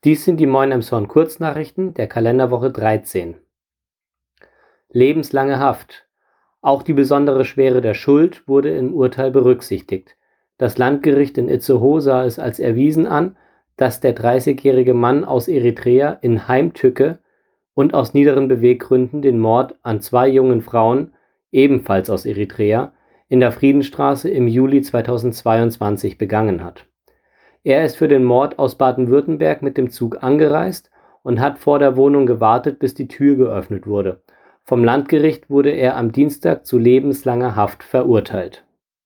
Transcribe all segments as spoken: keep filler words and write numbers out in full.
Dies sind die Moin Emshorn Kurznachrichten der Kalenderwoche dreizehn. Lebenslange Haft. Auch die besondere Schwere der Schuld wurde im Urteil berücksichtigt. Das Landgericht in Itzehoe sah es als erwiesen an, dass der dreißigjährige Mann aus Eritrea in Heimtücke und aus niederen Beweggründen den Mord an zwei jungen Frauen, ebenfalls aus Eritrea, in der Friedenstraße im Juli zweitausendzweiundzwanzig begangen hat. Er ist für den Mord aus Baden-Württemberg mit dem Zug angereist und hat vor der Wohnung gewartet, bis die Tür geöffnet wurde. Vom Landgericht wurde er am Dienstag zu lebenslanger Haft verurteilt.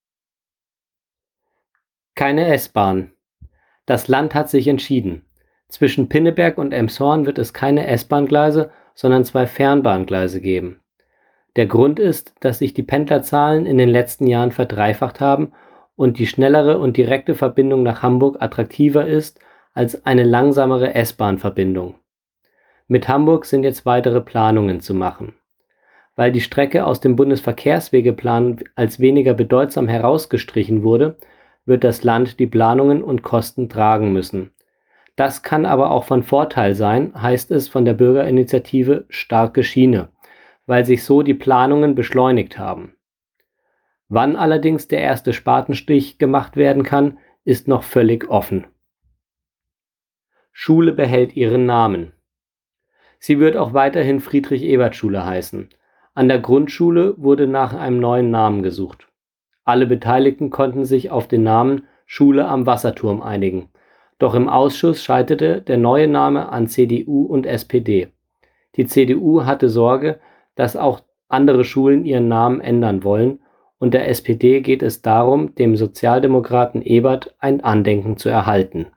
Keine S-Bahn. Das Land hat sich entschieden. Zwischen Pinneberg und Emshorn wird es keine S-Bahn-Gleise, sondern zwei Fernbahngleise geben. Der Grund ist, dass sich die Pendlerzahlen in den letzten Jahren verdreifacht haben und die schnellere und direkte Verbindung nach Hamburg attraktiver ist als eine langsamere S-Bahn-Verbindung. Mit Hamburg sind jetzt weitere Planungen zu machen. Weil die Strecke aus dem Bundesverkehrswegeplan als weniger bedeutsam herausgestrichen wurde, wird das Land die Planungen und Kosten tragen müssen. Das kann aber auch von Vorteil sein, heißt es von der Bürgerinitiative Starke Schiene, weil sich so die Planungen beschleunigt haben. Wann allerdings der erste Spatenstich gemacht werden kann, ist noch völlig offen. Schule behält ihren Namen. Sie wird auch weiterhin Friedrich-Ebert-Schule heißen. An der Grundschule wurde nach einem neuen Namen gesucht. Alle Beteiligten konnten sich auf den Namen Schule am Wasserturm einigen. Doch im Ausschuss scheiterte der neue Name an C D U und S P D. Die C D U hatte Sorge, dass auch andere Schulen ihren Namen ändern wollen, und der S P D geht es darum, dem Sozialdemokraten Ebert ein Andenken zu erhalten.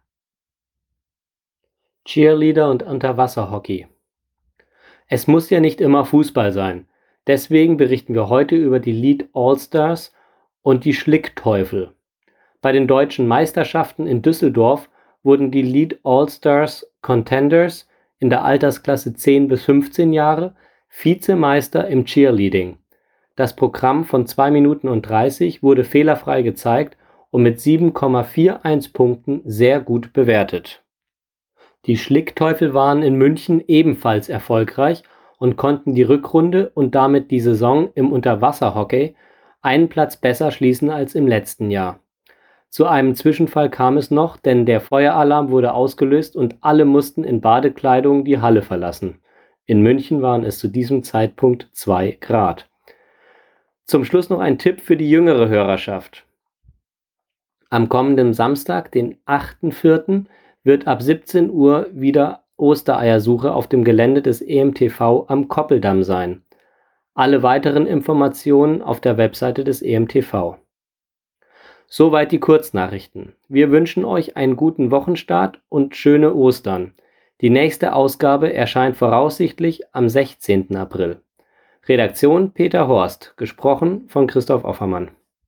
Cheerleader und Unterwasserhockey. Es muss ja nicht immer Fußball sein. Deswegen berichten wir heute über die Lead All-Stars und die Schlickteufel. Bei den deutschen Meisterschaften in Düsseldorf wurden die Lead All-Stars Contenders in der Altersklasse zehn bis fünfzehn Jahre Vizemeister im Cheerleading. Das Programm von zwei Minuten und dreißig wurde fehlerfrei gezeigt und mit sieben Komma einundvierzig Punkten sehr gut bewertet. Die Schlickteufel waren in München ebenfalls erfolgreich und konnten die Rückrunde und damit die Saison im Unterwasserhockey einen Platz besser schließen als im letzten Jahr. Zu einem Zwischenfall kam es noch, denn der Feueralarm wurde ausgelöst und alle mussten in Badekleidung die Halle verlassen. In München waren es zu diesem Zeitpunkt zwei Grad. Zum Schluss noch ein Tipp für die jüngere Hörerschaft. Am kommenden Samstag, den achten vierten, wird ab siebzehn Uhr wieder Ostereiersuche auf dem Gelände des E M T V am Koppeldamm sein. Alle weiteren Informationen auf der Webseite des E M T V. Soweit die Kurznachrichten. Wir wünschen euch einen guten Wochenstart und schöne Ostern. Die nächste Ausgabe erscheint voraussichtlich am sechzehnten April. Redaktion Peter Horst, gesprochen von Christoph Offermann.